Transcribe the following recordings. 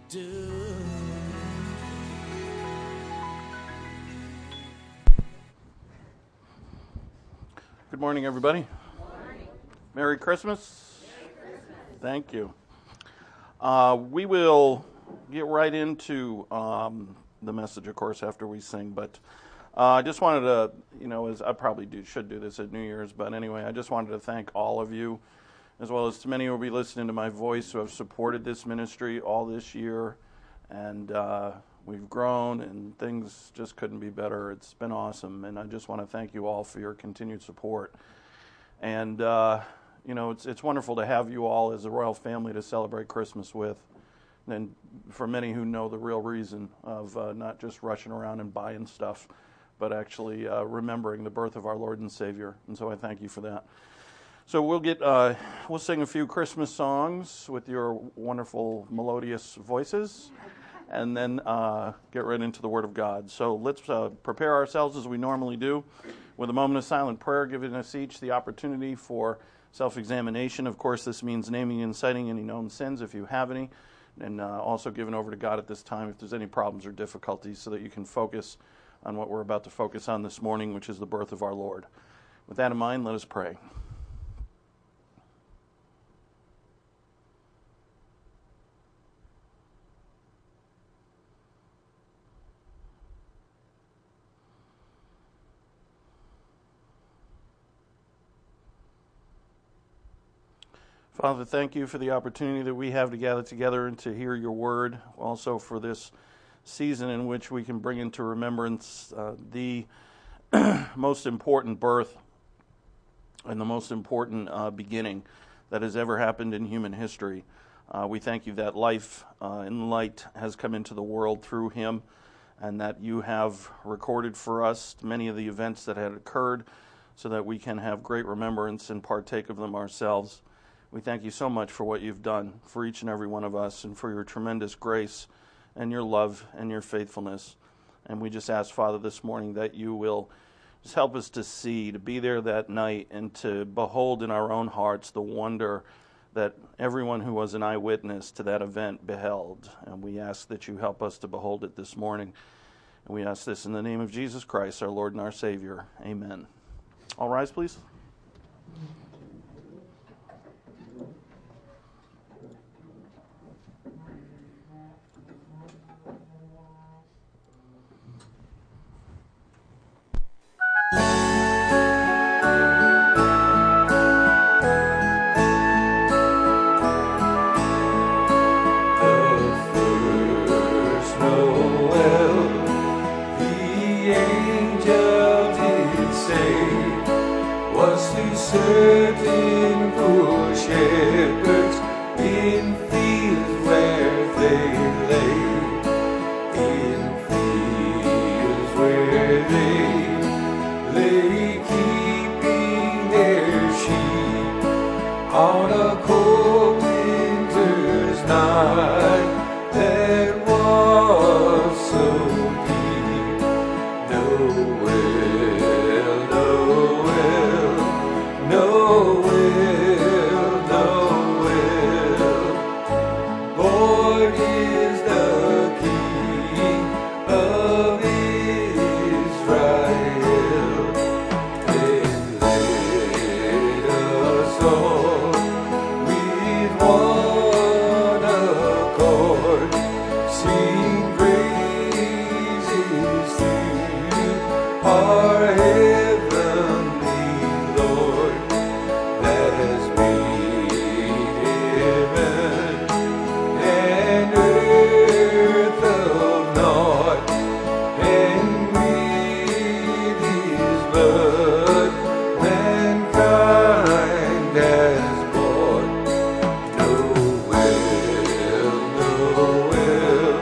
do. Good morning, everybody. Good morning. Merry Christmas. Merry Christmas. Thank you. We will get right into the message, of course, after we sing. But I just wanted to, as I probably should do this at New Year's, but anyway, I just wanted to thank all of you, as well as to many who will be listening to my voice, who have supported this ministry all this year. And we've grown, and things just couldn't be better. It's been awesome, and I just want to thank you all for your continued support. And it's wonderful to have you all as a royal family to celebrate Christmas with. And for many who know the real reason of not just rushing around and buying stuff, but actually remembering the birth of our Lord and Savior. And so I thank you for that. So we'll sing a few Christmas songs with your wonderful melodious voices, and then get right into the Word of God. So let's prepare ourselves as we normally do with a moment of silent prayer, giving us each the opportunity for self-examination. Of course, this means naming and citing any known sins if you have any, and also giving over to God at this time if there's any problems or difficulties, so that you can focus on what we're about to focus on this morning, which is the birth of our Lord. With that in mind, let us pray. Father, thank you for the opportunity that we have to gather together and to hear your word, also for this season in which we can bring into remembrance the most important birth and the most important beginning that has ever happened in human history. We thank you that life and light has come into the world through him, and that you have recorded for us many of the events that had occurred so that we can have great remembrance and partake of them ourselves. We thank you so much for what you've done for each and every one of us, and for your tremendous grace and your love and your faithfulness. And we just ask, Father, this morning that you will just help us to see, to be there that night, and to behold in our own hearts the wonder that everyone who was an eyewitness to that event beheld. And we ask that you help us to behold it this morning. And we ask this in the name of Jesus Christ, our Lord and our Savior. Amen. All rise, please. Certain poor shepherds in fields where they lay, in fields where they lay, keeping their sheep on a cold winter's night that was so deep. Born is the King of Israel, and let us all with one accord sing praises to our heavenly Lord that has made heaven and earth of naught, and with his blood mankind has bought. Noel, Noel,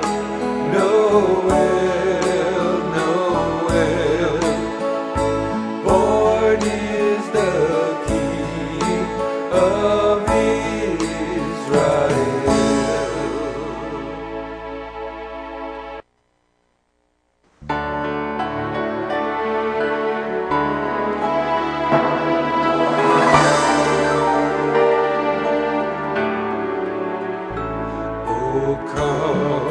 Noel, Noel, born is the King of Israel. Oh, come.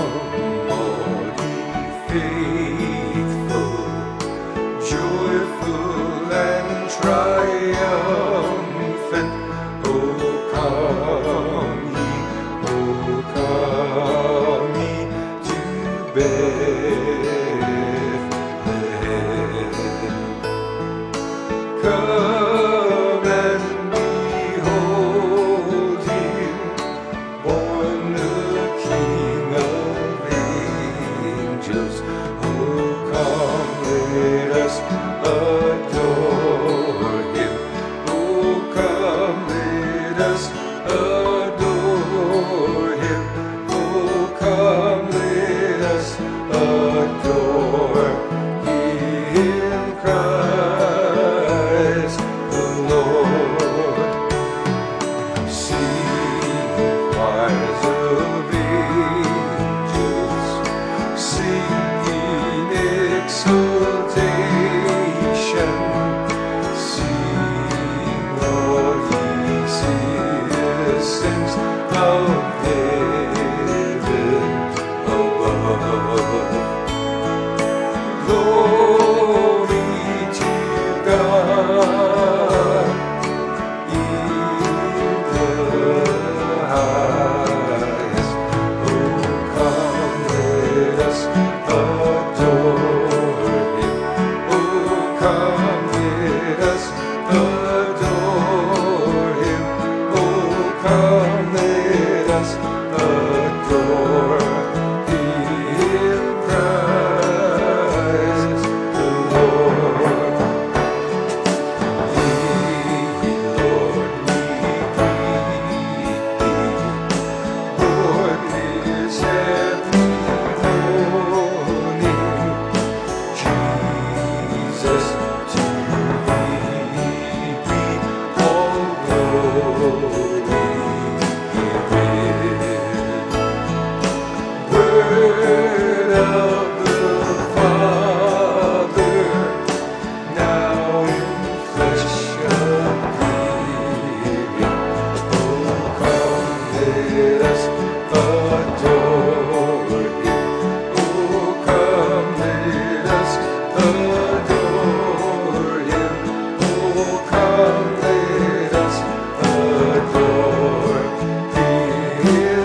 adore him. Oh, come, let us adore in Christ the Lord. Sing, choirs of angels, sing in exultation. Sing, all ye citizens of heaven above. Glory to God in the highest. Oh, come, let us adore him. Oh, come, let us adore him. Oh, come, let us adore in Christ the Lord. Ye Lord, we greet thee. Lord, is every morning. Jesus, to thee be all glory given. Word of the Father, now in flesh appearing. Oh, come, let us adore him. Oh, come, let us adore him. Oh, come, let us adore in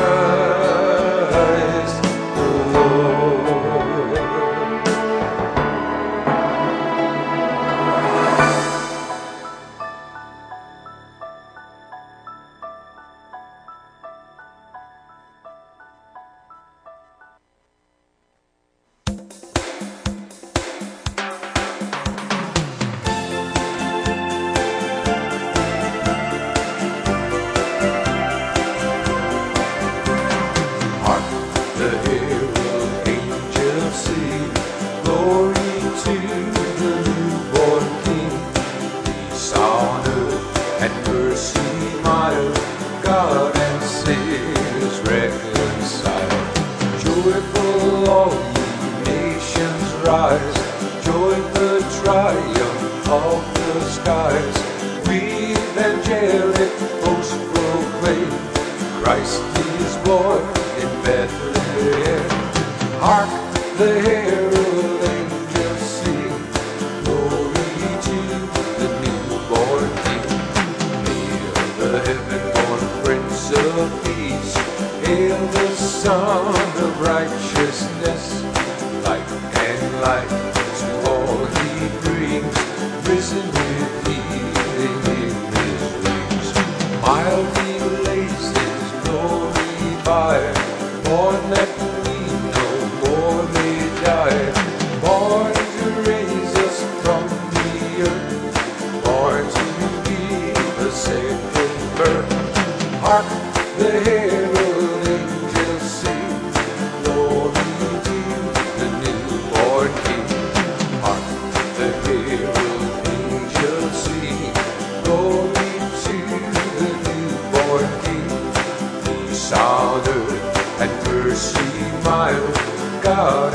Christ the Lord. Hark, the herald angels sing, glory to the newborn King. Peace on earth and mercy mild, God and sinners reconciled. Joyful all ye nations rise, join the triumph of the skies. With angelic hosts proclaim, Christ is born in Bethlehem. Hark, the herald angels sing, glory to the newborn King. Hail the heaven-born Prince of Peace, hail the Son of Righteousness. Light and life to all he brings, risen with healing in his wings. Mildly blazes glory by, born that we no more may die, born to raise us from the earth, born to give a second birth. Hark, the herald angels sing, glory to the newborn King. Hark, the herald angels sing, glory to the newborn King. Peace on earth and mercy mild, God.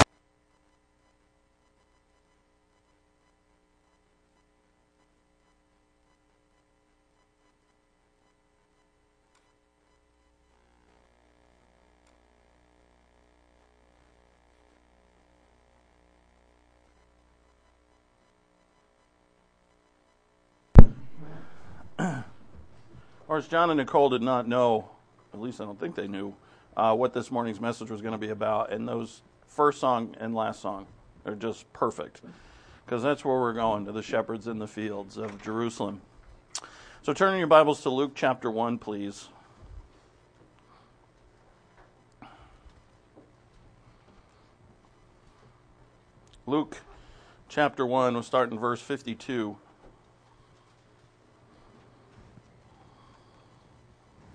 Of course, John and Nicole did not know, at least I don't think they knew, what this morning's message was going to be about. And those first song and last song are just perfect, because that's where we're going, to the shepherds in the fields of Jerusalem. So turn in your Bibles to Luke chapter 1, please. Luke chapter 1, we'll start in verse 52.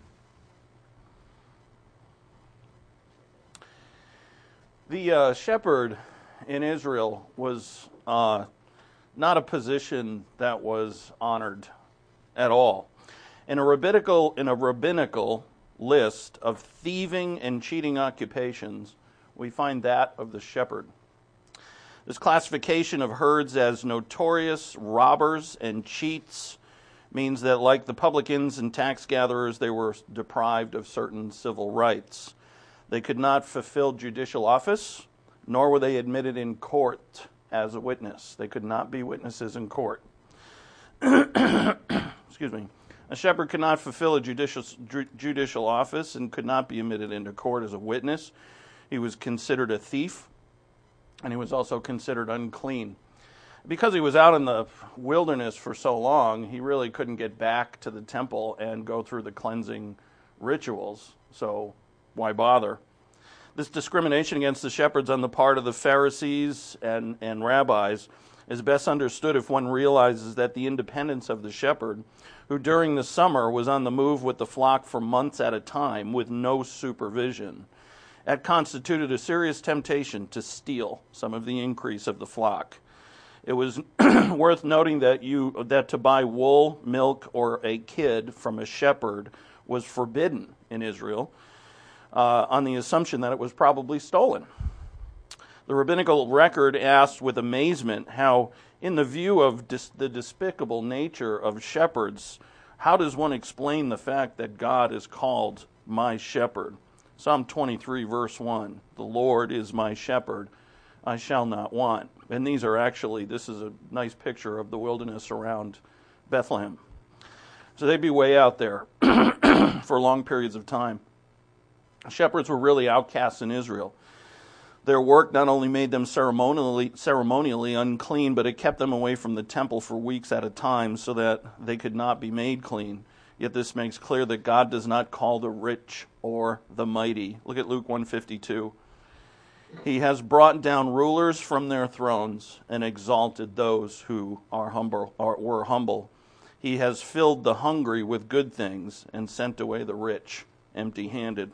The shepherd in Israel was not a position that was honored at all. In a rabbinical list of thieving and cheating occupations, we find that of the shepherd. This classification of herds as notorious robbers and cheats means that, like the publicans and tax gatherers, they were deprived of certain civil rights. They could not fulfill judicial office, nor were they admitted in court as a witness. They could not be witnesses in court. Excuse me. A shepherd could not fulfill a judicial office and could not be admitted into court as a witness. He was considered a thief, and he was also considered unclean. Because he was out in the wilderness for so long, he really couldn't get back to the temple and go through the cleansing rituals, so why bother? This discrimination against the shepherds on the part of the Pharisees and rabbis is best understood if one realizes that the independence of the shepherd, who during the summer was on the move with the flock for months at a time with no supervision, had constituted a serious temptation to steal some of the increase of the flock. It was worth noting that to buy wool, milk, or a kid from a shepherd was forbidden in Israel, on the assumption that it was probably stolen. The rabbinical record asked with amazement how, in the view of the despicable nature of shepherds, how does one explain the fact that God is called my shepherd? Psalm 23, verse 1, "The Lord is my shepherd, I shall not want." And this is a nice picture of the wilderness around Bethlehem. So they'd be way out there for long periods of time. Shepherds were really outcasts in Israel. Their work not only made them ceremonially unclean, but it kept them away from the temple for weeks at a time so that they could not be made clean. Yet this makes clear that God does not call the rich or the mighty. Look at Luke 1:52. He has brought down rulers from their thrones and exalted those who are humble or were humble. He has filled the hungry with good things and sent away the rich empty-handed.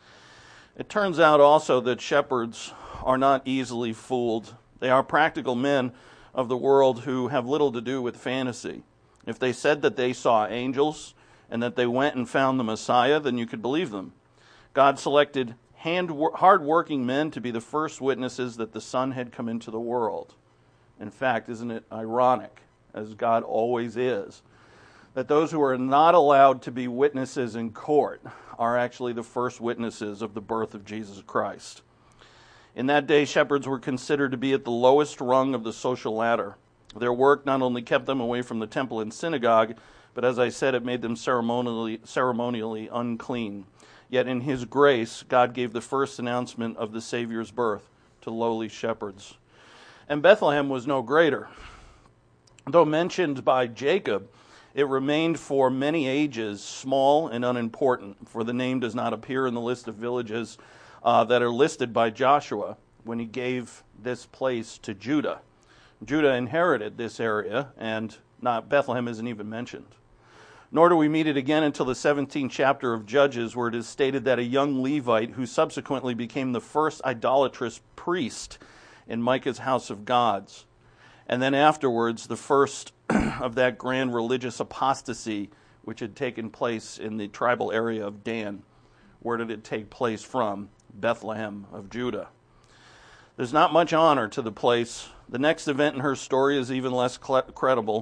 It turns out also that shepherds are not easily fooled. They are practical men of the world who have little to do with fantasy. If they said that they saw angels and that they went and found the Messiah, then you could believe them. God selected hard-working men to be the first witnesses that the Son had come into the world. In fact, isn't it ironic, as God always is, that those who are not allowed to be witnesses in court are actually the first witnesses of the birth of Jesus Christ. In that day, shepherds were considered to be at the lowest rung of the social ladder. Their work not only kept them away from the temple and synagogue, but as I said, it made them ceremonially unclean. Yet in His grace, God gave the first announcement of the Savior's birth to lowly shepherds. And Bethlehem was no greater. Though mentioned by Jacob, it remained for many ages small and unimportant, for the name does not appear in the list of villages that are listed by Joshua when he gave this place to Judah. Judah inherited this area, and Bethlehem isn't even mentioned. Nor do we meet it again until the 17th chapter of Judges, where it is stated that a young Levite, who subsequently became the first idolatrous priest in Micah's house of gods, and then afterwards the first of that grand religious apostasy which had taken place in the tribal area of Dan. Where did it take place from? Bethlehem of Judah. There's not much honor to the place. The next event in her story is even less creditable.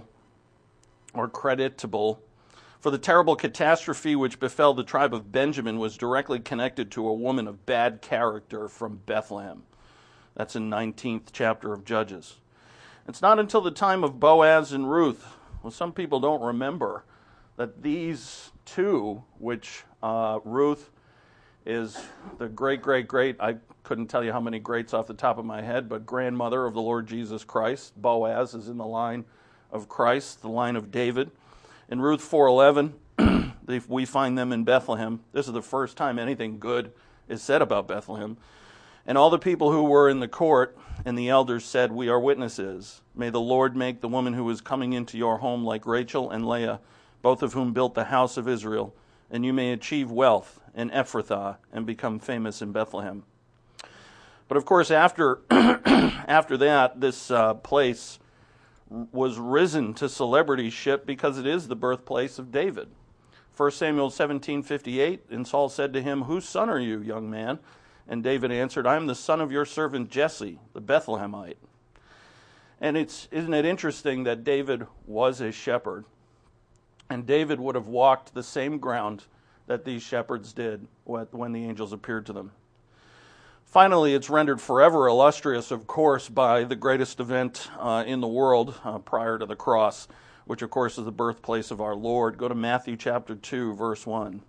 For the terrible catastrophe which befell the tribe of Benjamin was directly connected to a woman of bad character from Bethlehem. That's in 19th chapter of Judges. It's not until the time of Boaz and Ruth, well, some people don't remember that these two, which Ruth is the great, I couldn't tell you how many greats off the top of my head, but grandmother of the Lord Jesus Christ. Boaz is in the line of Christ, the line of David. In Ruth 4:11, we find them in Bethlehem. This is the first time anything good is said about Bethlehem. And all the people who were in the court and the elders said, "We are witnesses. May the Lord make the woman who is coming into your home like Rachel and Leah, both of whom built the house of Israel, and you may achieve wealth in Ephrathah and become famous in Bethlehem." But of course, after after that, this place was risen to celebrityship because it is the birthplace of David. 1 Samuel 17:58, and Saul said to him, "Whose son are you, young man?" And David answered, "I am the son of your servant Jesse, the Bethlehemite." And isn't it interesting that David was a shepherd? And David would have walked the same ground that these shepherds did when the angels appeared to them. Finally, it's rendered forever illustrious, of course, by the greatest event in the world prior to the cross, which, of course, is the birthplace of our Lord. Go to Matthew chapter 2, verse 1.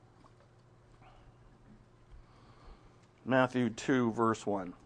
Matthew 2, verse 1.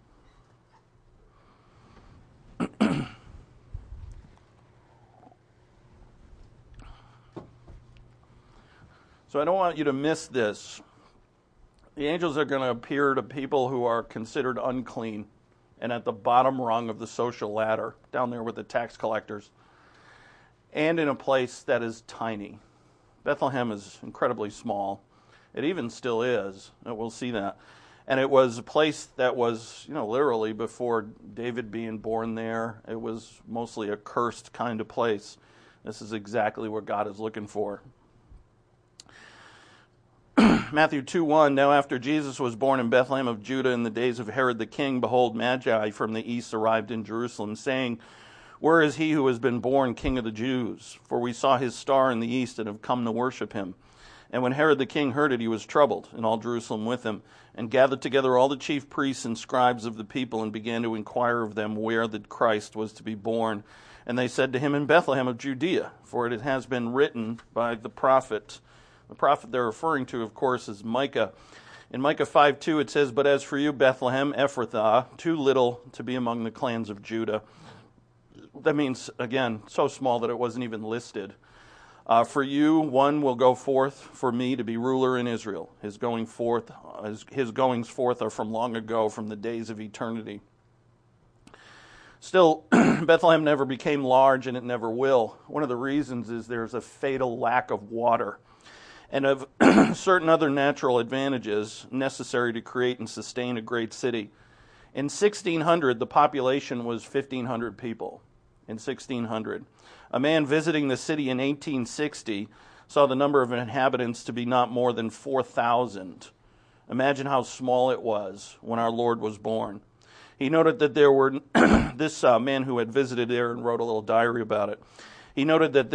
So I don't want you to miss this. The angels are going to appear to people who are considered unclean and at the bottom rung of the social ladder, down there with the tax collectors, and in a place that is tiny. Bethlehem is incredibly small. It even still is. We'll see that. And it was a place that was, literally before David being born there, it was mostly a cursed kind of place. This is exactly what God is looking for. Matthew 2:1, now after Jesus was born in Bethlehem of Judah in the days of Herod the king, behold, Magi from the east arrived in Jerusalem, saying, "Where is he who has been born King of the Jews? For we saw his star in the east and have come to worship him." And when Herod the king heard it, he was troubled, and all Jerusalem with him, and gathered together all the chief priests and scribes of the people, and began to inquire of them where the Christ was to be born. And they said to him, "In Bethlehem of Judea, for it has been written by the prophet." The prophet they're referring to, of course, is Micah. In Micah 5:2 it says, "But as for you, Bethlehem Ephrathah, too little to be among the clans of Judah." That means, again, so small that it wasn't even listed. "For you, one will go forth for me to be ruler in Israel. His goings forth are from long ago, from the days of eternity." Still, Bethlehem never became large, and it never will. One of the reasons is there's a fatal lack of water and of certain other natural advantages necessary to create and sustain a great city. In 1600, the population was 1,500 people. In 1600. A man visiting the city in 1860 saw the number of inhabitants to be not more than 4,000. Imagine how small it was when our Lord was born. He noted that there were, this man who had visited there and wrote a little diary about it, he noted that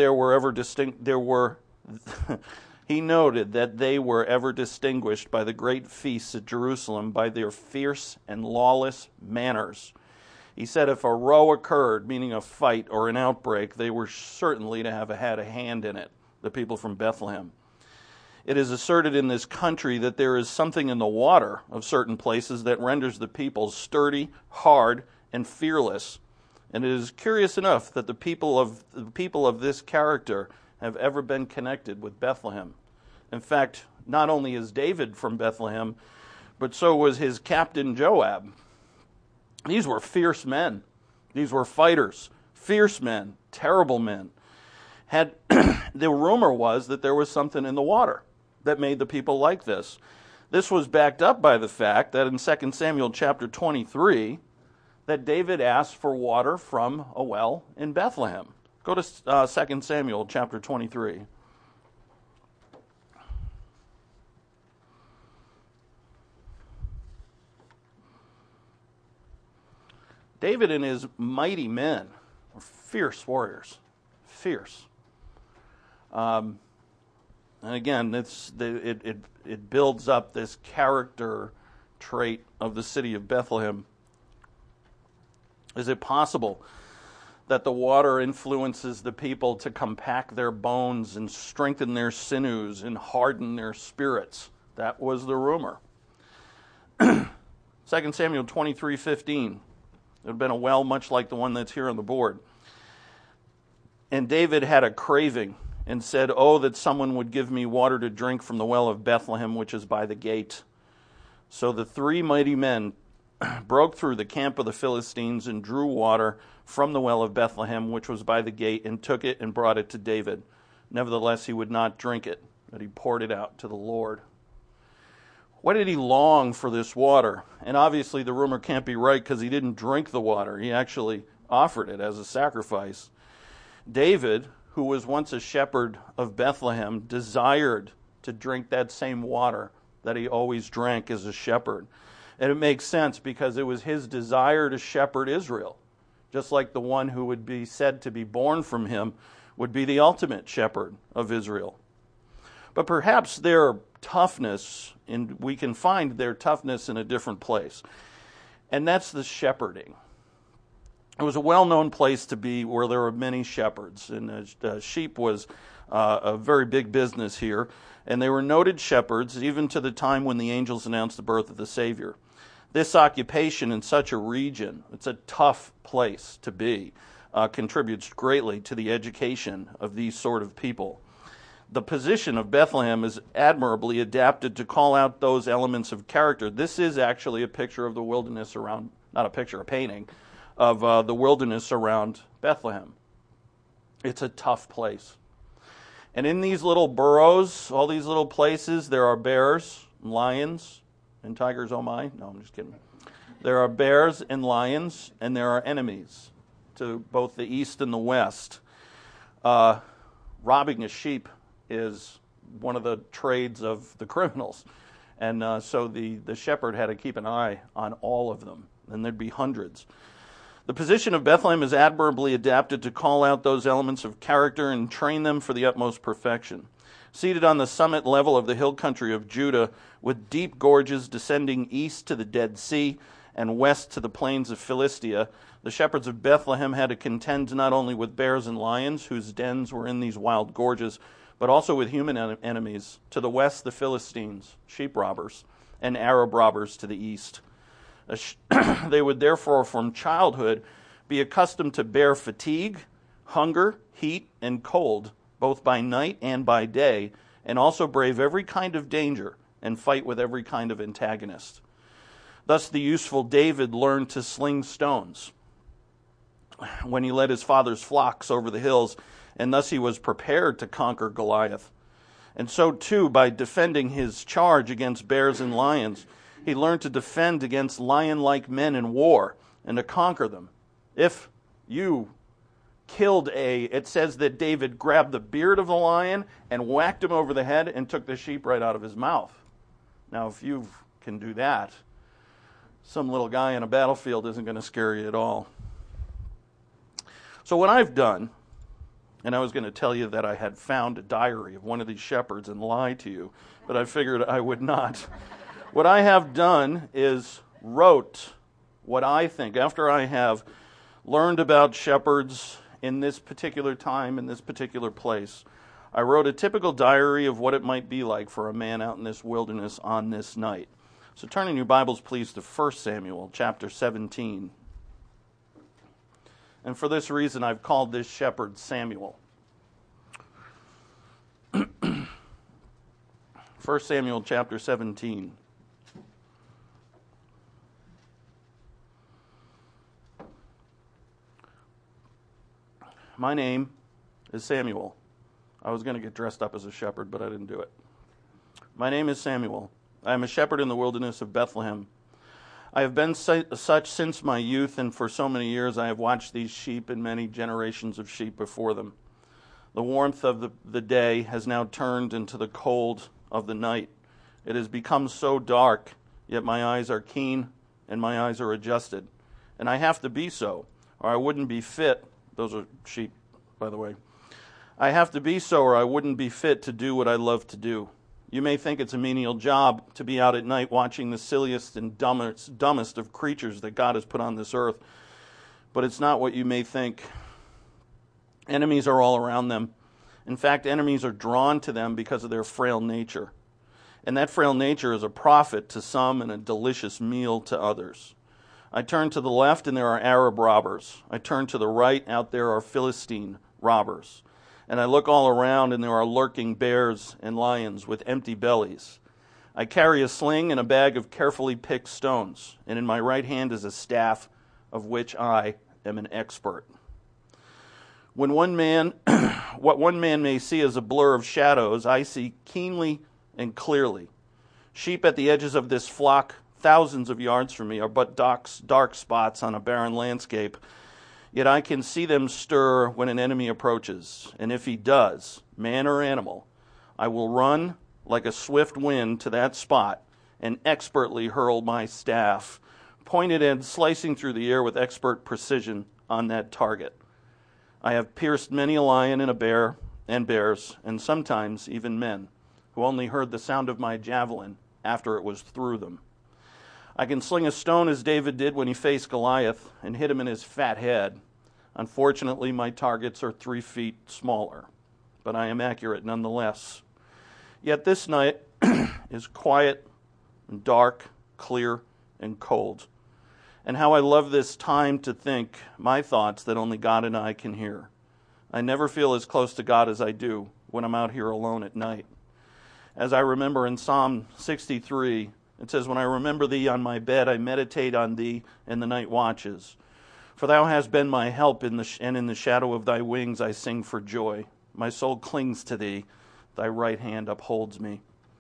he noted that they were ever distinguished by the great feasts at Jerusalem by their fierce and lawless manners. He said if a row occurred, meaning a fight or an outbreak, they were certainly to have had a hand in it, the people from Bethlehem. It is asserted in this country that there is something in the water of certain places that renders the people sturdy, hard, and fearless. And it is curious enough that the people of this character have ever been connected with Bethlehem. In fact, not only is David from Bethlehem, but so was his captain Joab. These were fierce men. These were fighters, fierce men, terrible men. The rumor was that there was something in the water that made the people like this. This was backed up by the fact that in 2 Samuel chapter 23, that David asked for water from a well in Bethlehem. Go to 2 Samuel chapter 23. David and his mighty men were fierce warriors. Fierce. And again, it builds up this character trait of the city of Bethlehem. Is it possible that the water influences the people to compact their bones and strengthen their sinews and harden their spirits? That was the rumor. 2 Samuel 23:15. It had been a well much like the one that's here on the board. And David had a craving and said, "Oh, that someone would give me water to drink from the well of Bethlehem, which is by the gate." So the three mighty men broke through the camp of the Philistines and drew water from the well of Bethlehem, which was by the gate, and took it and brought it to David. Nevertheless, he would not drink it, but he poured it out to the Lord. Why did he long for this water? And obviously the rumor can't be right because he didn't drink the water. He actually offered it as a sacrifice. David, who was once a shepherd of Bethlehem, desired to drink that same water that he always drank as a shepherd. And it makes sense because it was his desire to shepherd Israel, just like the one who would be said to be born from him would be the ultimate shepherd of Israel. But perhaps their toughness, and we can find their toughness in a different place, and that's the shepherding. It was a well-known place to be where there were many shepherds, and sheep was a very big business here, and they were noted shepherds even to the time when the angels announced the birth of the Savior. This occupation in such a region, it's a tough place to be, contributes greatly to the education of these sort of people. The position of Bethlehem is admirably adapted to call out those elements of character. This is actually a picture of the wilderness around, not a picture, a painting, of the wilderness around Bethlehem. It's a tough place. And in these little burrows, all these little places, there are bears, lions, and tigers, oh my. No, I'm just kidding. There are bears and lions, and there are enemies to both the east and the west. Robbing a sheep is one of the trades of the criminals. And so the shepherd had to keep an eye on all of them, and there'd be hundreds. The position of Bethlehem is admirably adapted to call out those elements of character and train them for the utmost perfection. Seated on the summit level of the hill country of Judah, with deep gorges descending east to the Dead Sea and west to the plains of Philistia, the shepherds of Bethlehem had to contend not only with bears and lions, whose dens were in these wild gorges, but also with human enemies. To the west, the Philistines, sheep robbers, and Arab robbers to the east. They would therefore from childhood be accustomed to bear fatigue, hunger, heat, and cold, both by night and by day, and also brave every kind of danger and fight with every kind of antagonist. Thus the useful David learned to sling stones when he led his father's flocks over the hills, and thus he was prepared to conquer Goliath. And so too, by defending his charge against bears and lions, he learned to defend against lion-like men in war and to conquer them. If you killed it says that David grabbed the beard of the lion and whacked him over the head and took the sheep right out of his mouth. Now, if you can do that, some little guy in a battlefield isn't going to scare you at all. So what I've done, and I was going to tell you that I had found a diary of one of these shepherds and lie to you, but I figured I would not. What I have done is wrote what I think, after I have learned about shepherds in this particular time, in this particular place, I wrote a typical diary of what it might be like for a man out in this wilderness on this night. So turn in your Bibles, please, to 1 Samuel chapter 17. And for this reason, I've called this shepherd Samuel. 1 Samuel chapter 17. My name is Samuel. I was going to get dressed up as a shepherd, but I didn't do it. My name is Samuel. I am a shepherd in the wilderness of Bethlehem. I have been such since my youth, and for so many years I have watched these sheep and many generations of sheep before them. The warmth of the day has now turned into the cold of the night. It has become so dark, yet my eyes are keen and my eyes are adjusted. And I have to be so, or I wouldn't be fit. Those are sheep, by the way. I have to be so, or I wouldn't be fit to do what I love to do. You may think it's a menial job to be out at night watching the silliest and dumbest of creatures that God has put on this earth, but it's not what you may think. Enemies are all around them. In fact, enemies are drawn to them because of their frail nature. And that frail nature is a profit to some and a delicious meal to others. I turn to the left and there are Arab robbers. I turn to the right, out there are Philistine robbers. And I look all around and there are lurking bears and lions with empty bellies. I carry a sling and a bag of carefully picked stones, and in my right hand is a staff of which I am an expert. What one man may see as a blur of shadows, I see keenly and clearly. Sheep at the edges of this flock, thousands of yards from me, are but dark spots on a barren landscape. Yet I can see them stir when an enemy approaches. And if he does, man or animal, I will run like a swift wind to that spot and expertly hurl my staff, pointed and slicing through the air with expert precision on that target. I have pierced many a lion and a bear and bears, and sometimes even men, who only heard the sound of my javelin after it was through them. I can sling a stone as David did when he faced Goliath and hit him in his fat head. Unfortunately, my targets are 3 feet smaller, but I am accurate nonetheless. Yet this night is quiet and dark, clear and cold. And how I love this time to think my thoughts that only God and I can hear. I never feel as close to God as I do when I'm out here alone at night. As I remember in Psalm 63, it says, "When I remember thee on my bed, I meditate on thee in the night watches. For thou hast been my help, and in the shadow of thy wings I sing for joy. My soul clings to thee, thy right hand upholds me."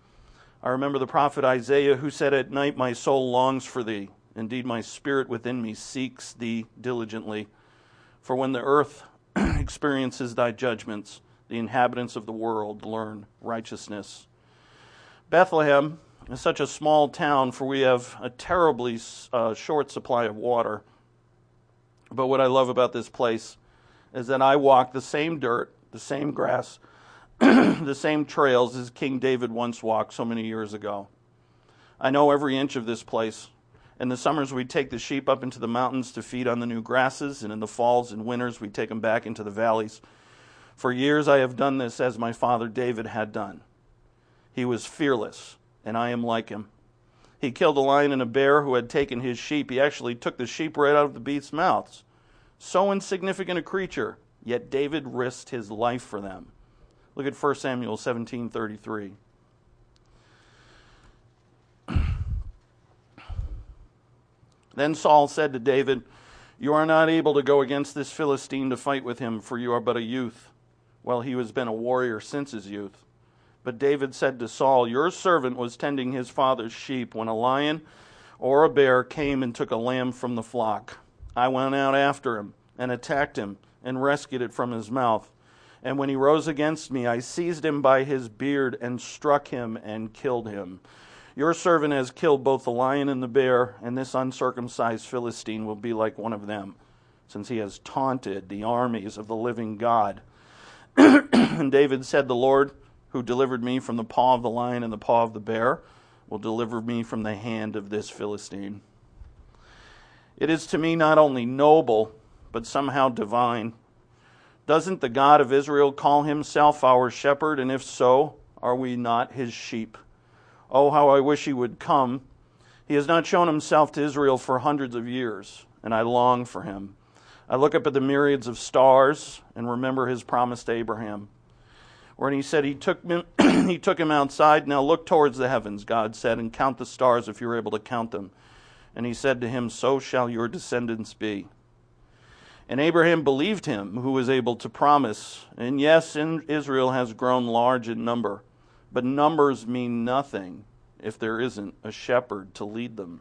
I remember the prophet Isaiah, who said, "At night my soul longs for thee. Indeed, my spirit within me seeks thee diligently. For when the earth experiences thy judgments, the inhabitants of the world learn righteousness." Bethlehem is such a small town, for we have a terribly short supply of water. But what I love about this place is that I walk the same dirt, the same grass, the same trails as King David once walked so many years ago. I know every inch of this place. In the summers, we take the sheep up into the mountains to feed on the new grasses, and in the falls and winters, we take them back into the valleys. For years, I have done this as my father David had done. He was fearless, and I am like him. He killed a lion and a bear who had taken his sheep. He actually took the sheep right out of the beasts' mouths. So insignificant a creature, yet David risked his life for them. Look at 1 Samuel 17:33. Then Saul said to David, "You are not able to go against this Philistine to fight with him, for you are but a youth." Well, he has been a warrior since his youth. But David said to Saul, "Your servant was tending his father's sheep when a lion or a bear came and took a lamb from the flock. I went out after him and attacked him and rescued it from his mouth. And when he rose against me, I seized him by his beard and struck him and killed him. Your servant has killed both the lion and the bear, and this uncircumcised Philistine will be like one of them, since he has taunted the armies of the living God." And David said, "The Lord, who delivered me from the paw of the lion and the paw of the bear, will deliver me from the hand of this Philistine." It is to me not only noble, but somehow divine. Doesn't the God of Israel call himself our shepherd? And if so, are we not his sheep? Oh, how I wish he would come. He has not shown himself to Israel for hundreds of years, and I long for him. I look up at the myriads of stars and remember his promise to Abraham. When he said he took him outside, "Now look towards the heavens," God said, "and count the stars if you're able to count them." And he said to him, "So shall your descendants be." And Abraham believed him who was able to promise. And yes, Israel has grown large in number, but numbers mean nothing if there isn't a shepherd to lead them.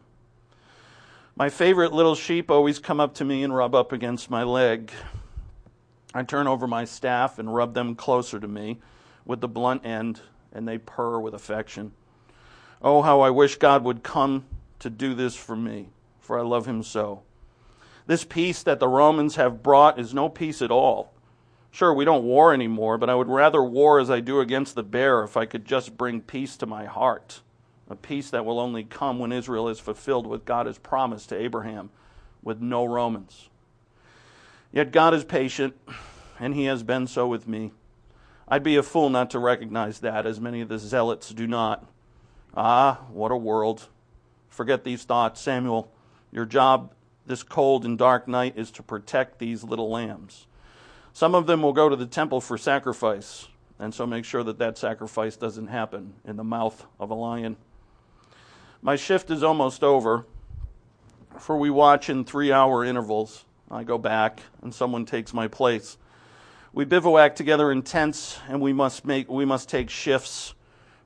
My favorite little sheep always come up to me and rub up against my leg. I turn over my staff and rub them closer to me with the blunt end, and they purr with affection. Oh, how I wish God would come to do this for me, for I love him so. This peace that the Romans have brought is no peace at all. Sure, we don't war anymore, but I would rather war as I do against the bear if I could just bring peace to my heart, a peace that will only come when Israel is fulfilled what God has promised to Abraham, with no Romans. Yet God is patient, and he has been so with me. I'd be a fool not to recognize that, as many of the zealots do not. Ah, what a world. Forget these thoughts, Samuel. Your job this cold and dark night is to protect these little lambs. Some of them will go to the temple for sacrifice, and so make sure that that sacrifice doesn't happen in the mouth of a lion. My shift is almost over, for we watch in 3-hour intervals. I go back, and someone takes my place. We bivouac together in tents, and we must take shifts.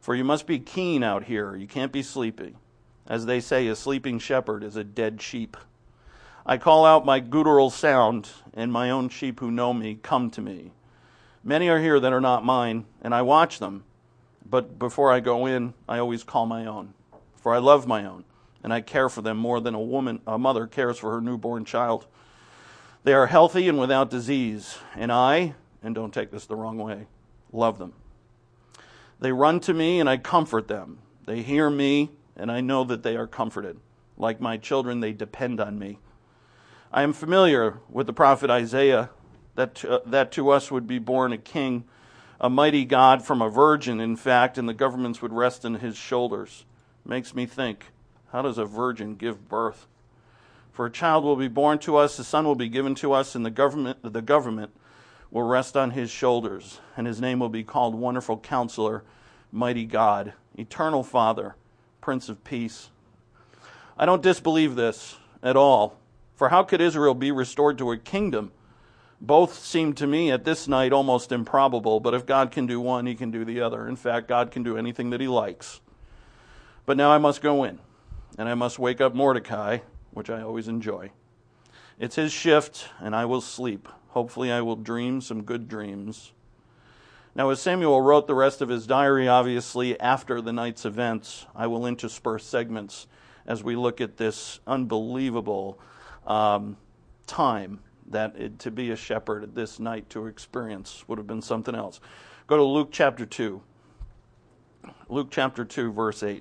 For you must be keen out here. You can't be sleepy. As they say, a sleeping shepherd is a dead sheep. I call out my guttural sound, and my own sheep who know me come to me. Many are here that are not mine, and I watch them. But before I go in, I always call my own. For I love my own, and I care for them more than a mother cares for her newborn child. They are healthy and without disease, and I, and don't take this the wrong way, love them. They run to me, and I comfort them. They hear me, and I know that they are comforted. Like my children, they depend on me. I am familiar with the prophet Isaiah, that to us would be born a king, a mighty God from a virgin, in fact, and the governments would rest on his shoulders. Makes me think, how does a virgin give birth? For a child will be born to us, a son will be given to us, and the government will rest on his shoulders, and his name will be called Wonderful Counselor, Mighty God, Eternal Father, Prince of Peace. I don't disbelieve this at all, for how could Israel be restored to a kingdom? Both seem to me at this night almost improbable, but if God can do one, he can do the other. In fact, God can do anything that he likes. But now I must go in, and I must wake up Mordecai, which I always enjoy. It's his shift, and I will sleep. Hopefully I will dream some good dreams. Now, as Samuel wrote the rest of his diary, obviously, after the night's events, I will intersperse segments as we look at this unbelievable time that to be a shepherd at this night to experience would have been something else. Go to Luke chapter 2. Luke chapter 2, verse 8.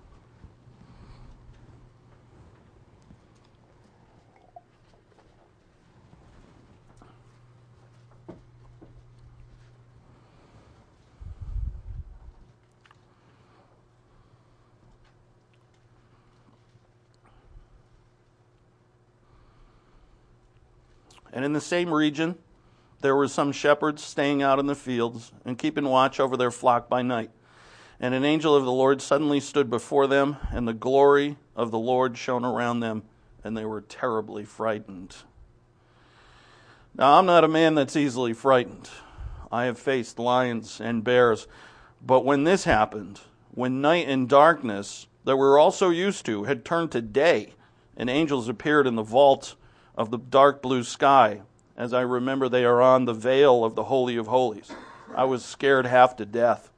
And in the same region, there were some shepherds staying out in the fields and keeping watch over their flock by night. And an angel of the Lord suddenly stood before them, and the glory of the Lord shone around them, and they were terribly frightened. Now, I'm not a man that's easily frightened. I have faced lions and bears. But when this happened, when night and darkness that we're all so used to had turned to day, and angels appeared in the vault of the dark blue sky, as I remember they are on the veil of the Holy of Holies, I was scared half to death.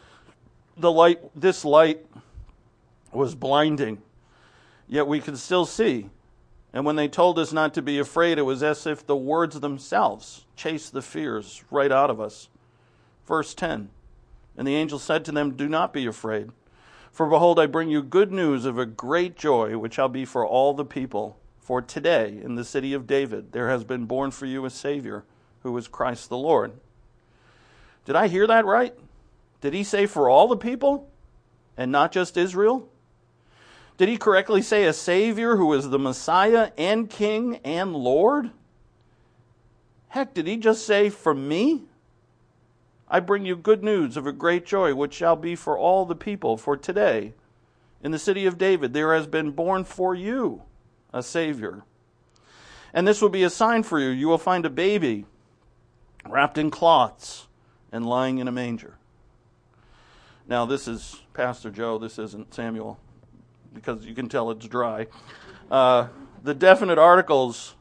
This light was blinding, yet we could still see. And when they told us not to be afraid, it was as if the words themselves chased the fears right out of us. Verse 10, and the angel said to them, "Do not be afraid, for behold, I bring you good news of a great joy, which shall be for all the people. For today, in the city of David, there has been born for you a Savior, who is Christ the Lord." Did I hear that right? Did he say for all the people, and not just Israel? Did he correctly say a Savior who is the Messiah and King and Lord? Heck, did he just say for me? I bring you good news of a great joy, which shall be for all the people. For today, in the city of David, there has been born for you a Savior. And this will be a sign for you. You will find a baby wrapped in cloths and lying in a manger. Now, this is Pastor Joe. This isn't Samuel, because you can tell it's dry. The indefinite articles,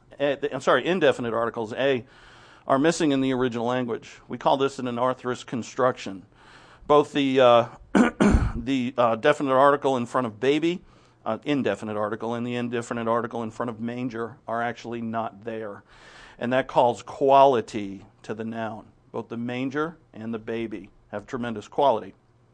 A, are missing in the original language. We call this an anarthrous construction. Both the definite article in front of baby, indefinite article, and the indefinite article in front of manger are actually not there. And that calls quality to the noun. Both the manger and the baby have tremendous quality.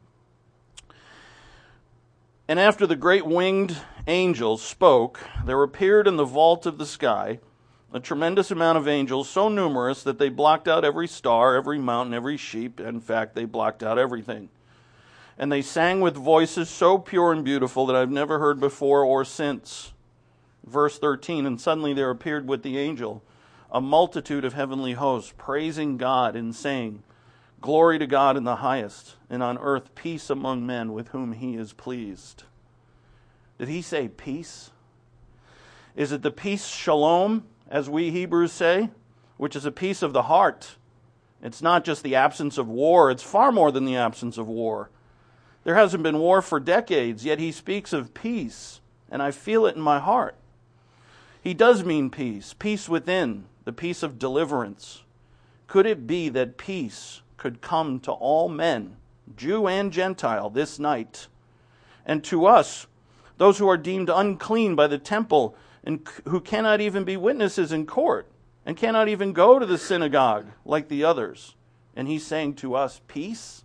And after the great winged angel spoke, there appeared in the vault of the sky a tremendous amount of angels, so numerous that they blocked out every star, every mountain, every sheep. In fact, they blocked out everything. And they sang with voices so pure and beautiful that I've never heard before or since. Verse 13, and suddenly there appeared with the angel a multitude of heavenly hosts, praising God and saying, "Glory to God in the highest, and on earth peace among men with whom he is pleased." Did he say peace? Is it the peace shalom, as we Hebrews say, which is a peace of the heart? It's not just the absence of war. It's far more than the absence of war. There hasn't been war for decades, yet he speaks of peace, and I feel it in my heart. He does mean peace, peace within, the peace of deliverance. Could it be that peace could come to all men, Jew and Gentile, this night? And to us, those who are deemed unclean by the temple and who cannot even be witnesses in court and cannot even go to the synagogue like the others. And he's saying to us, peace?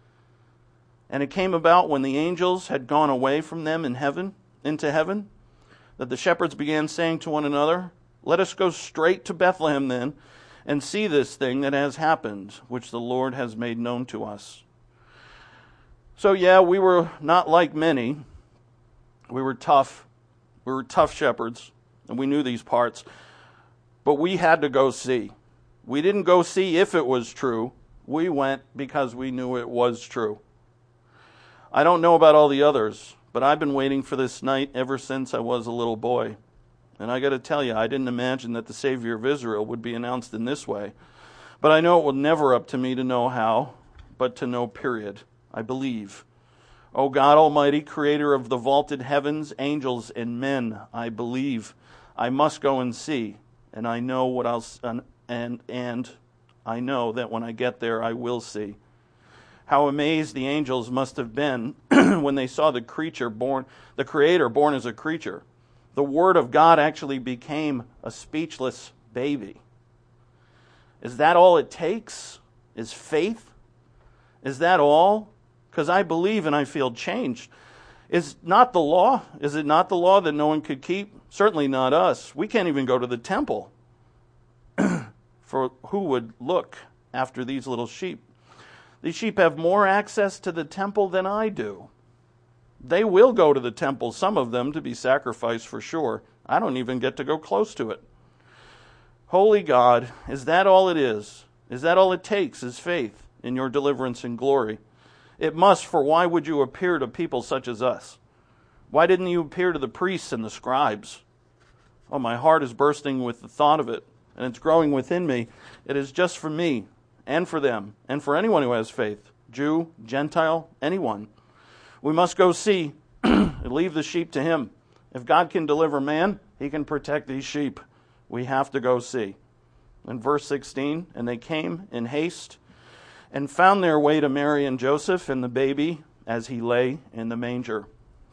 And it came about when the angels had gone away from them into heaven, that the shepherds began saying to one another, let us go straight to Bethlehem then, and see this thing that has happened, which the Lord has made known to us. So yeah, we were not like many. We were tough. We were tough shepherds, and we knew these parts. But we had to go see. We didn't go see if it was true. We went because we knew it was true. I don't know about all the others, but I've been waiting for this night ever since I was a little boy. And I got to tell you, I didn't imagine that the Savior of Israel would be announced in this way. But I know it will never up to me to know how, but to know, period. I believe. O God Almighty, creator of the vaulted heavens, angels, and men, I believe. I must go and see, and I know what I'll and I know that when I get there, I will see. How amazed the angels must have been when they saw the Creator born as a creature. The Word of God actually became a speechless baby. Is that all it takes? Is faith? Is that all? Because I believe and I feel changed. Is not the law? Is it not the law that no one could keep? Certainly not us. We can't even go to the temple. For who would look after these little sheep? These sheep have more access to the temple than I do. They will go to the temple, some of them, to be sacrificed for sure. I don't even get to go close to it. Holy God, is that all it is? Is that all it takes, is faith in your deliverance and glory? It must, for why would you appear to people such as us? Why didn't you appear to the priests and the scribes? Oh, my heart is bursting with the thought of it, and it's growing within me. It is just for me, and for them, and for anyone who has faith, Jew, Gentile, anyone. We must go see and leave the sheep to him. If God can deliver man, he can protect these sheep. We have to go see. In verse 16, and they came in haste and found their way to Mary and Joseph and the baby as he lay in the manger.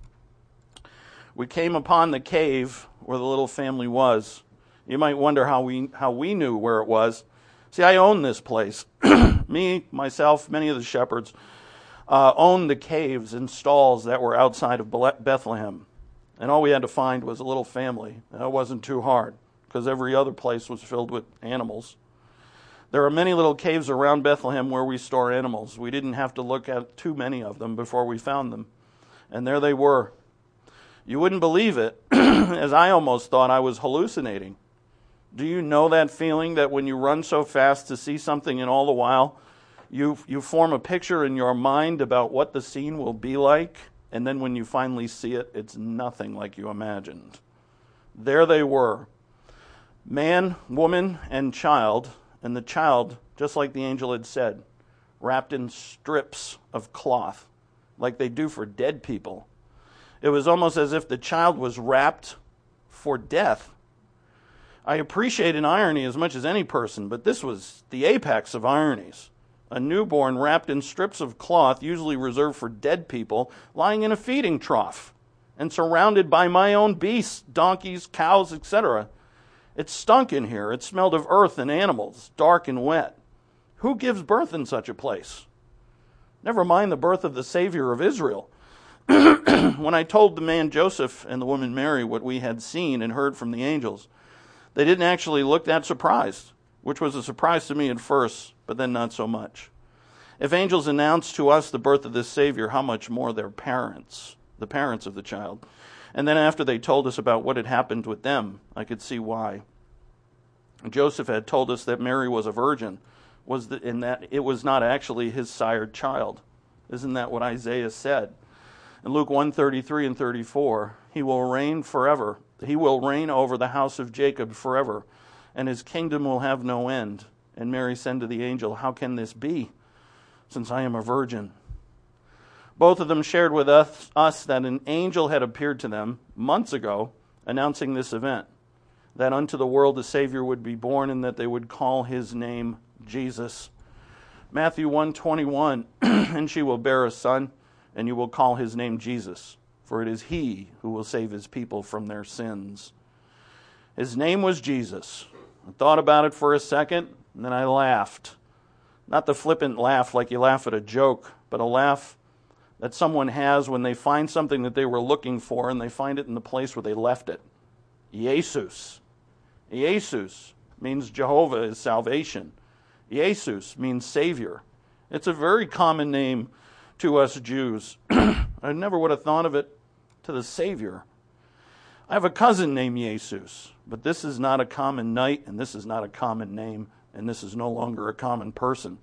We came upon the cave where the little family was. You might wonder how we knew where it was. See, I own this place. Me, myself, many of the shepherds owned the caves and stalls that were outside of Bethlehem. And all we had to find was a little family. And it wasn't too hard, because every other place was filled with animals. There are many little caves around Bethlehem where we store animals. We didn't have to look at too many of them before we found them. And there they were. You wouldn't believe it, as I almost thought I was hallucinating. Do you know that feeling that when you run so fast to see something and all the while you form a picture in your mind about what the scene will be like, and then when you finally see it, it's nothing like you imagined? There they were, man, woman, and child, and the child, just like the angel had said, wrapped in strips of cloth, like they do for dead people. It was almost as if the child was wrapped for death. I appreciate an irony as much as any person, but this was the apex of ironies. A newborn wrapped in strips of cloth, usually reserved for dead people, lying in a feeding trough and surrounded by my own beasts, donkeys, cows, etc. It stunk in here. It smelled of earth and animals, dark and wet. Who gives birth in such a place? Never mind the birth of the Savior of Israel. When I told the man Joseph and the woman Mary what we had seen and heard from the angels, they didn't actually look that surprised, which was a surprise to me at first, but then not so much. If angels announced to us the birth of this Savior, how much more their parents, the parents of the child. And then after they told us about what had happened with them, I could see why. Joseph had told us that Mary was a virgin, and that it was not actually his sired child. Isn't that what Isaiah said? In Luke 1:33 and 34, he will reign forever. He will reign over the house of Jacob forever, and his kingdom will have no end. And Mary said to the angel, how can this be, since I am a virgin? Both of them shared with us that an angel had appeared to them months ago, announcing this event, that unto the world a Savior would be born and that they would call his name Jesus. Matthew 1:21, and she will bear a son, and you will call his name Jesus, for it is he who will save his people from their sins. His name was Jesus. I thought about it for a second, and then I laughed. Not the flippant laugh like you laugh at a joke, but a laugh that someone has when they find something that they were looking for and they find it in the place where they left it. Jesus. Jesus means Jehovah is salvation. Jesus means Savior. It's a very common name to us Jews. I never would have thought of it to the Savior. I have a cousin named Jesus, but this is not a common night, and this is not a common name, and this is no longer a common person.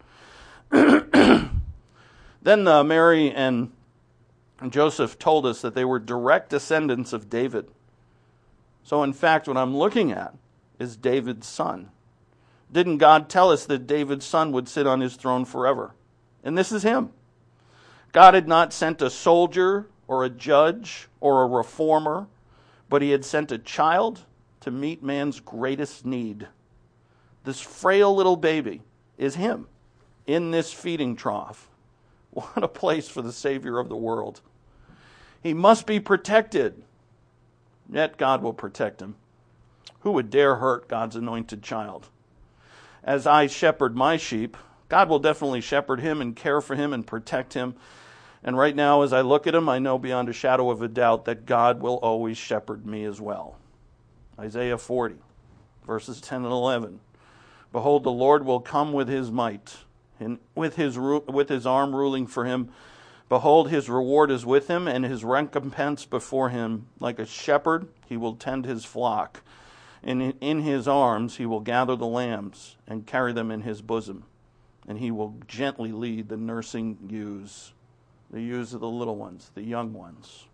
Then Mary and Joseph told us that they were direct descendants of David. So in fact, what I'm looking at is David's son. Didn't God tell us that David's son would sit on his throne forever? And this is him. God had not sent a soldier or a judge or a reformer, but he had sent a child to meet man's greatest need. This frail little baby is him in this feeding trough. What a place for the Savior of the world. He must be protected, yet God will protect him. Who would dare hurt God's anointed child? As I shepherd my sheep, God will definitely shepherd him and care for him and protect him. And right now, as I look at him, I know beyond a shadow of a doubt that God will always shepherd me as well. Isaiah 40, verses 10 and 11. Behold, the Lord will come with his might, and with his arm ruling for him. Behold, his reward is with him, and his recompense before him. Like a shepherd, he will tend his flock. And in his arms he will gather the lambs and carry them in his bosom. And he will gently lead the nursing ewes. The ewes are the little ones, the young ones.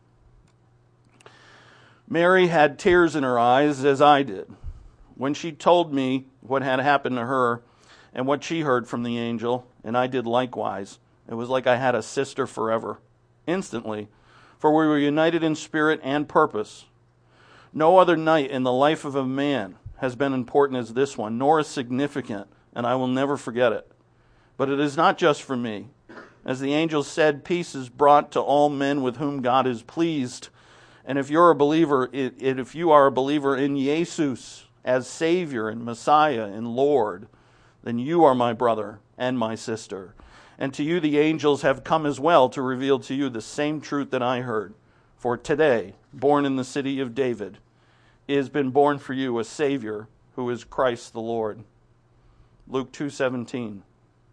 Mary had tears in her eyes, as I did, when she told me what had happened to her and what she heard from the angel, and I did likewise. It was like I had a sister forever, instantly, for we were united in spirit and purpose. No other night in the life of a man has been important as this one, nor as significant, and I will never forget it. But it is not just for me. As the angel said, peace is brought to all men with whom God is pleased. And if you're a believer, if you are a believer in Jesus as Savior and Messiah and Lord, then you are my brother and my sister. And to you the angels have come as well to reveal to you the same truth that I heard. For today, born in the city of David, has been born for you a Savior who is Christ the Lord. Luke 2:17.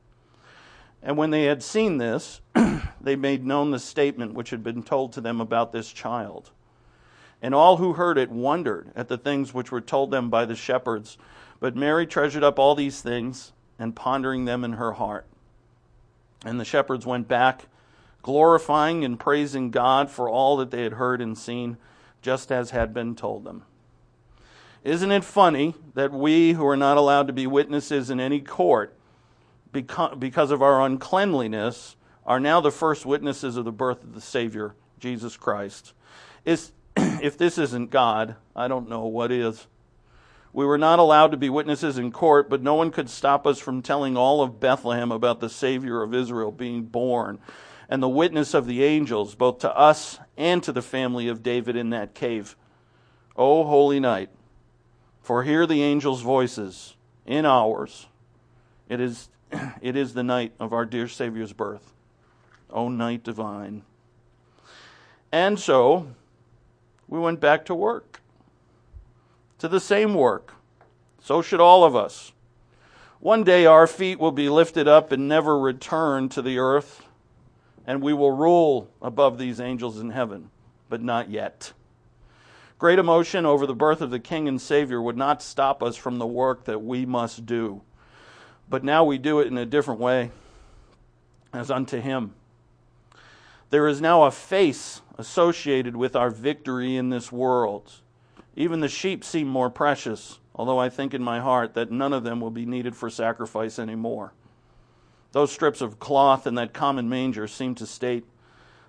And when they had seen this, they made known the statement which had been told to them about this child. And all who heard it wondered at the things which were told them by the shepherds. But Mary treasured up all these things, and pondering them in her heart. And the shepherds went back, glorifying and praising God for all that they had heard and seen, just as had been told them. Isn't it funny that we, who are not allowed to be witnesses in any court because of our uncleanliness, are now the first witnesses of the birth of the Savior, Jesus Christ? If this isn't God, I don't know what is. We were not allowed to be witnesses in court, but no one could stop us from telling all of Bethlehem about the Savior of Israel being born, and the witness of the angels, both to us and to the family of David in that cave. O holy night, for hear the angels' voices in ours. It is the night of our dear Savior's birth. O night divine. And so, we went back to work. To the same work. So should all of us. One day our feet will be lifted up and never return to the earth, and we will rule above these angels in heaven, but not yet. Great emotion over the birth of the King and Savior would not stop us from the work that we must do. But now we do it in a different way, as unto Him. There is now a face associated with our victory in this world. Even the sheep seem more precious, although I think in my heart that none of them will be needed for sacrifice anymore. Those strips of cloth in that common manger seem to state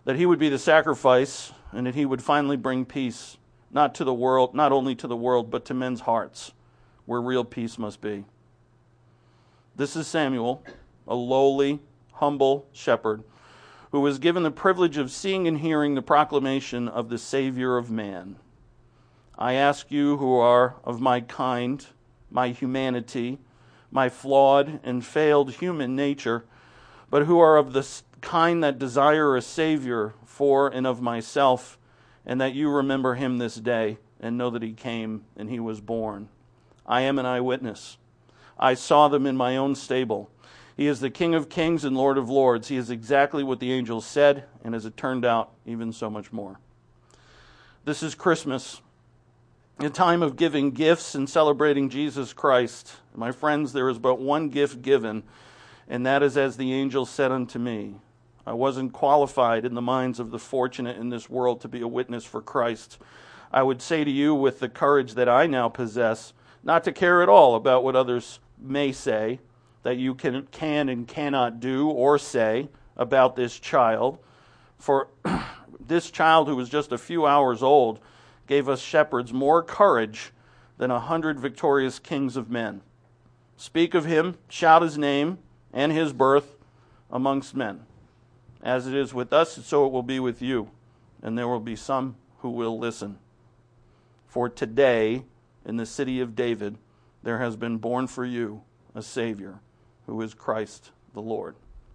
that he would be the sacrifice, and that he would finally bring peace, not to the world, not only to the world, but to men's hearts, where real peace must be. This is Samuel, a lowly, humble shepherd, who was given the privilege of seeing and hearing the proclamation of the Savior of man. I ask you who are of my kind, my humanity, my flawed and failed human nature, but who are of the kind that desire a Savior for and of myself, and that you remember him this day and know that he came and he was born. I am an eyewitness. I saw them in my own stable. He is the King of kings and Lord of lords. He is exactly what the angels said, and as it turned out, even so much more. This is Christmas, a time of giving gifts and celebrating Jesus Christ. My friends, there is but one gift given, and that is as the angel said unto me. I wasn't qualified in the minds of the fortunate in this world to be a witness for Christ. I would say to you with the courage that I now possess, not to care at all about what others may say, that you can and cannot do or say about this child. For this child, who was just a few hours old, gave us shepherds more courage than 100 victorious kings of men. Speak of him, shout his name and his birth amongst men. As it is with us, so it will be with you, and there will be some who will listen. For today, in the city of David, there has been born for you a Savior, who is Christ the Lord.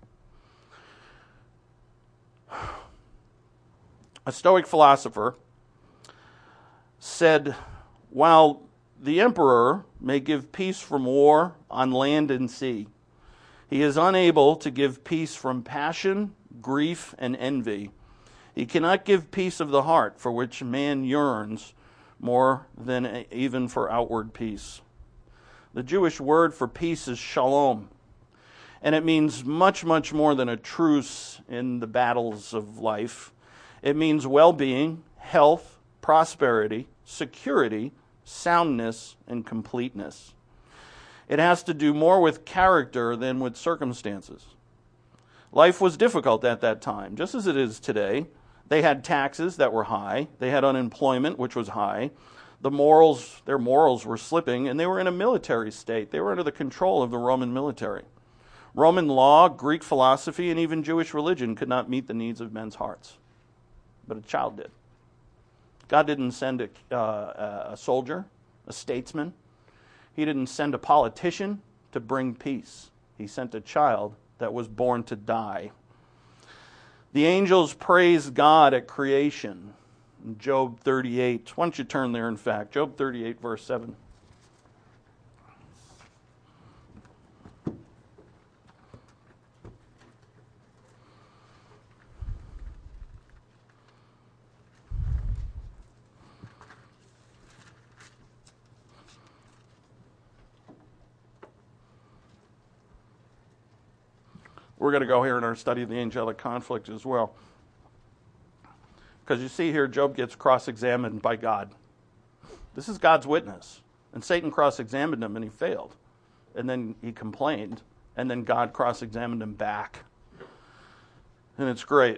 A Stoic philosopher said, while the emperor may give peace from war on land and sea, he is unable to give peace from passion, grief, and envy. He cannot give peace of the heart, for which man yearns more than even for outward peace. The Jewish word for peace is shalom, and it means much, much more than a truce in the battles of life. It means well-being, health, prosperity, security, soundness, and completeness. It has to do more with character than with circumstances. Life was difficult at that time, just as it is today. They had taxes that were high. They had unemployment, which was high. Their morals were slipping, and they were in a military state. They were under the control of the Roman military. Roman law, Greek philosophy, and even Jewish religion could not meet the needs of men's hearts. But a child did. God didn't send a soldier, a statesman. He didn't send a politician to bring peace. He sent a child that was born to die. The angels praised God at creation. In Job 38. Why don't you turn there, in fact. Job 38, verse 7. We're going to go here in our study of the angelic conflict as well. Because you see here, Job gets cross-examined by God. This is God's witness. And Satan cross-examined him and he failed. And then he complained. And then God cross-examined him back. And it's great.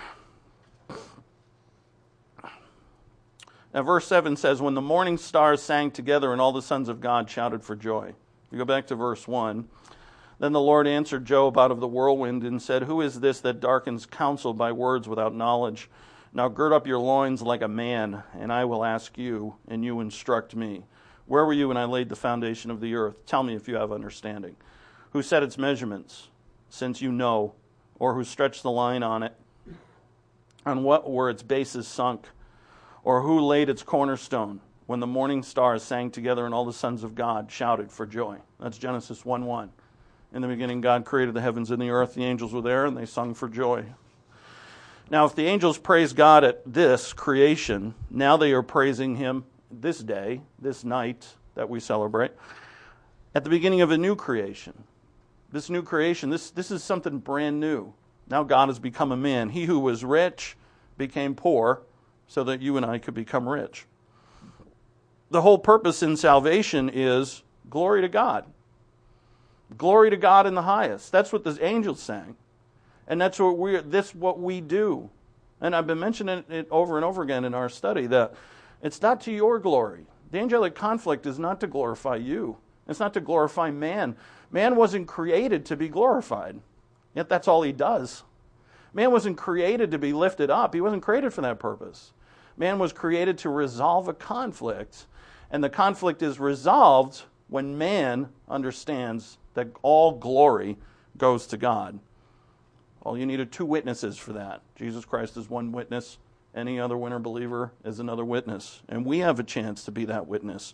Now verse 7 says, when the morning stars sang together and all the sons of God shouted for joy. If you go back to verse 1, then the Lord answered Job out of the whirlwind and said, who is this that darkens counsel by words without knowledge? Now gird up your loins like a man, and I will ask you, and you instruct me. Where were you when I laid the foundation of the earth? Tell me if you have understanding. Who set its measurements, since you know, or who stretched the line on it? On what were its bases sunk? Or who laid its cornerstone? When the morning stars sang together and all the sons of God shouted for joy. That's Genesis 1:1. In the beginning, God created the heavens and the earth. The angels were there, and they sung for joy. Now, if the angels praise God at this creation, now they are praising Him this day, this night that we celebrate, at the beginning of a new creation. This new creation, this is something brand new. Now God has become a man. He who was rich became poor so that you and I could become rich. The whole purpose in salvation is glory to God. Glory to God in the highest. That's what the angels sang. And that's what we do. And I've been mentioning it over and over again in our study that it's not to your glory. The angelic conflict is not to glorify you. It's not to glorify man. Man wasn't created to be glorified, yet that's all he does. Man wasn't created to be lifted up. He wasn't created for that purpose. Man was created to resolve a conflict, and the conflict is resolved when man understands that all glory goes to God. All you need are two witnesses for that. Jesus Christ is one witness. Any other winner believer is another witness. And we have a chance to be that witness.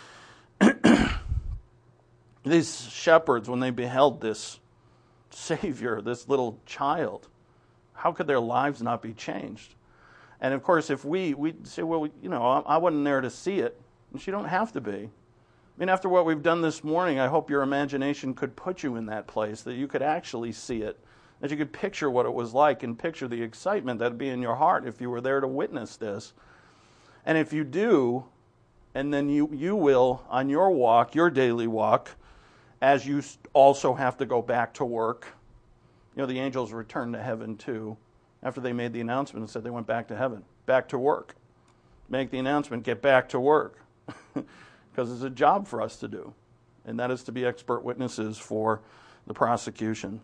These shepherds, when they beheld this Savior, this little child, how could their lives not be changed? And of course, if we say, well, I wasn't there to see it, and you don't have to be. I mean, after what we've done this morning, I hope your imagination could put you in that place, that you could actually see it, that you could picture what it was like and picture the excitement that would be in your heart if you were there to witness this. And if you do, and then you will, on your walk, your daily walk, as you also have to go back to work. The angels returned to heaven too. After they made the announcement and said they went back to heaven, back to work. Make the announcement, get back to work. Because it's a job for us to do. And that is to be expert witnesses for the prosecution.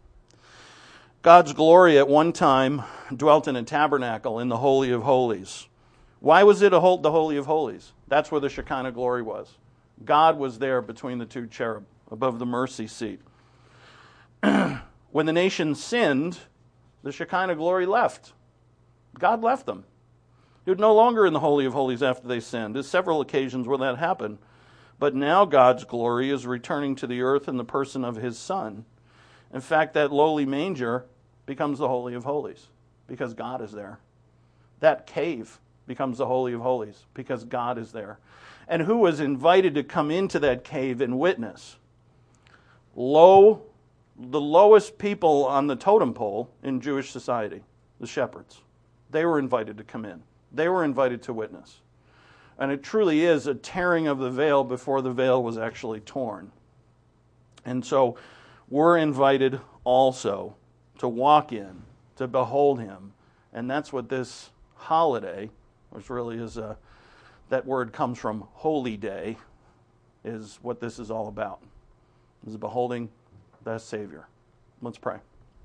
God's glory at one time dwelt in a tabernacle in the Holy of Holies. Why was it the Holy of Holies? That's where the Shekinah glory was. God was there between the two cherub, above the mercy seat. When the nation sinned, the Shekinah glory left. God left them. He was no longer in the Holy of Holies after they sinned. There's several occasions where that happened. But now God's glory is returning to the earth in the person of His Son. In fact, that lowly manger becomes the Holy of Holies because God is there. That cave becomes the Holy of Holies because God is there. And who was invited to come into that cave and witness? The lowest people on the totem pole in Jewish society, the shepherds. They were invited to come in. They were invited to witness. And it truly is a tearing of the veil before the veil was actually torn. And so we're invited also to walk in, to behold Him. And that's what this holiday, which really is that word comes from holy day, is what this is all about. Is beholding the Savior. Let's pray.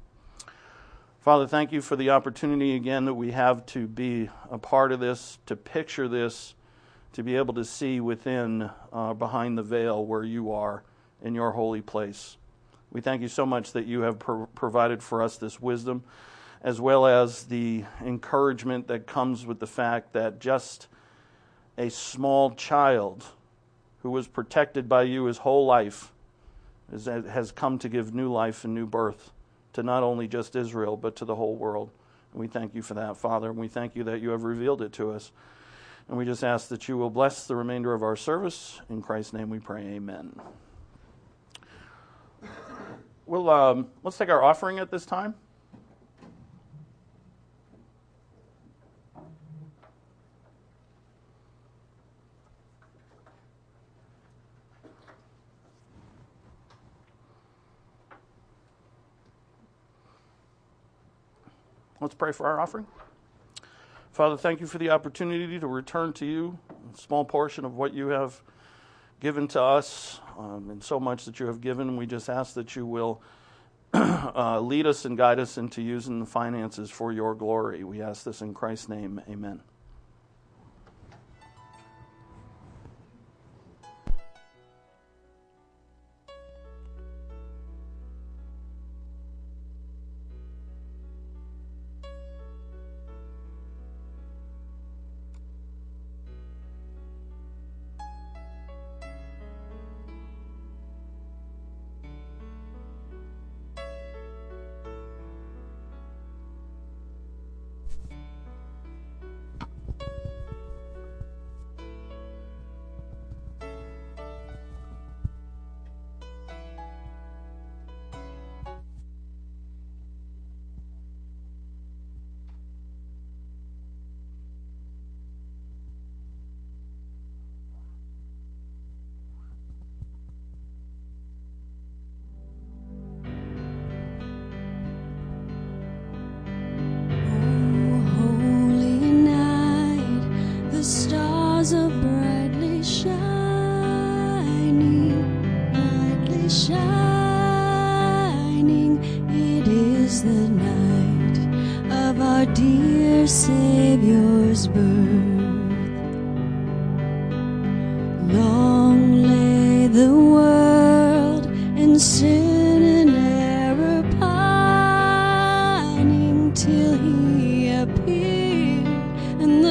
Father, thank you for the opportunity again that we have to be a part of this, to picture this, to be able to see within, behind the veil where you are in your holy place. We thank you so much that you have provided for us this wisdom, as well as the encouragement that comes with the fact that just a small child who was protected by you his whole life has come to give new life and new birth to not only just Israel, but to the whole world. And we thank you for that, Father, and we thank you that you have revealed it to us. And we just ask that you will bless the remainder of our service. In Christ's name we pray, amen. Let's take our offering at this time. Let's pray for our offering. Father, thank you for the opportunity to return to you a small portion of what you have given to us, and so much that you have given. We just ask that you will lead us and guide us into using the finances for your glory. We ask this in Christ's name. Amen.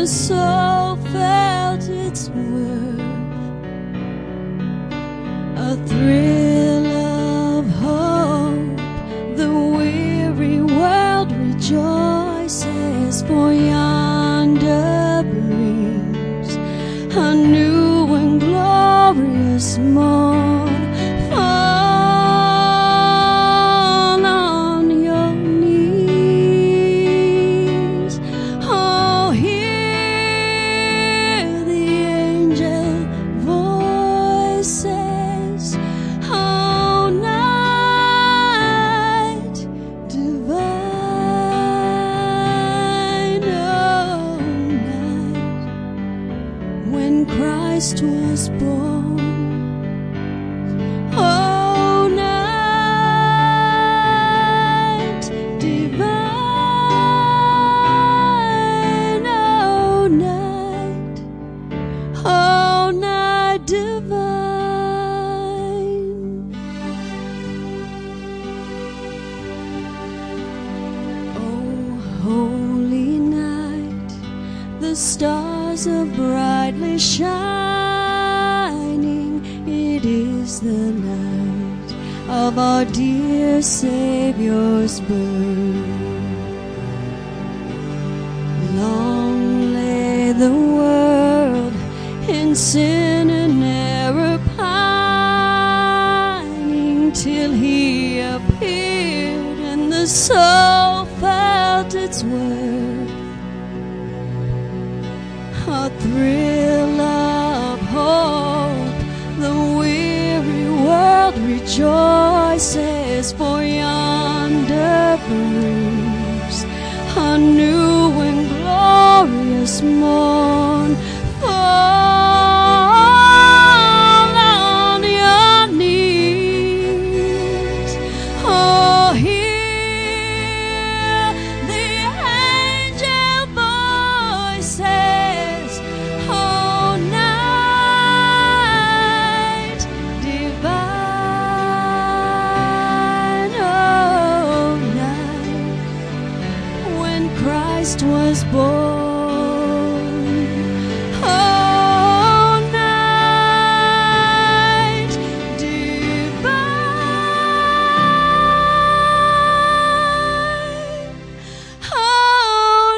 the soul felt its worth. A thrill of hope, the weary world rejoices, for yonder brings a new and glorious morn. Fall on your knees, oh, hear the angel voices, oh, night divine, oh, night when Christ was born. Oh, night divine, oh, night divine. Oh, holy night, the stars are brightly shining. It is the night of our dear Savior's birth. Long lay the world in sin and error pining, till He appeared and the soul felt its worth. A thrill of hope, the weary world rejoices, for yonder brings a new and glorious morn. Fall on your knees, oh, hear the angel voices, oh, night divine, oh, night when Christ was born. Oh, night divine, oh,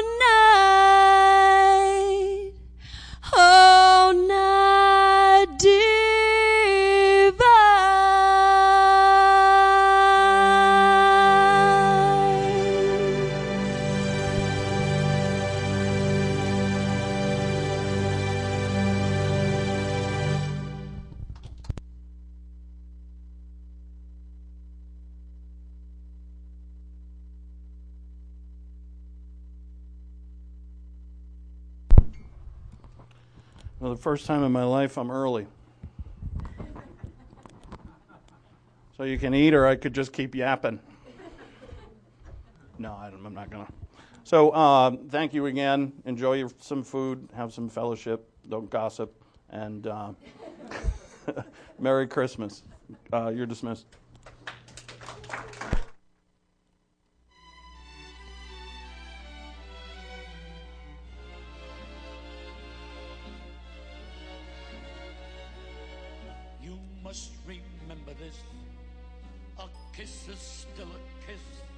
night Well, the first time in my life I'm early. So you can eat, or I could just keep yapping. No, I'm not going to. So thank you again. Enjoy some food, have some fellowship, don't gossip, and Merry Christmas. You're dismissed. You must remember this. A kiss is still a kiss.